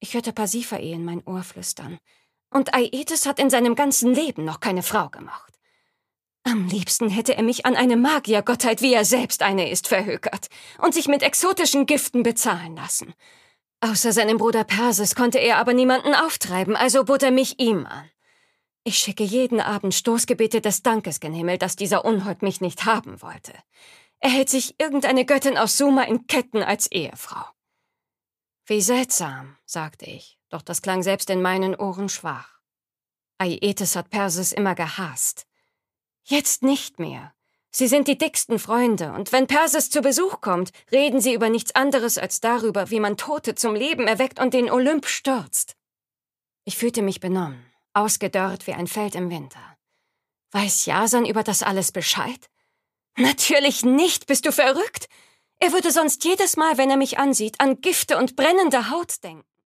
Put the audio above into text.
Ich hörte Pasiphae in mein Ohr flüstern. Und Aietes hat in seinem ganzen Leben noch keine Frau gemocht. Am liebsten hätte er mich an eine Magiergottheit, wie er selbst eine ist, verhökert und sich mit exotischen Giften bezahlen lassen. Außer seinem Bruder Perses konnte er aber niemanden auftreiben, also bot er mich ihm an. Ich schicke jeden Abend Stoßgebete des Dankes gen Himmel, dass dieser Unhold mich nicht haben wollte. Er hält sich irgendeine Göttin aus Suma in Ketten als Ehefrau. Wie seltsam, sagte ich, doch das klang selbst in meinen Ohren schwach. Aietes hat Perses immer gehasst. Jetzt nicht mehr. Sie sind die dicksten Freunde, und wenn Perses zu Besuch kommt, reden sie über nichts anderes als darüber, wie man Tote zum Leben erweckt und den Olymp stürzt. Ich fühlte mich benommen, ausgedörrt wie ein Feld im Winter. Weiß Jason über das alles Bescheid? Natürlich nicht, bist du verrückt? Er würde sonst jedes Mal, wenn er mich ansieht, an Gifte und brennende Haut denken.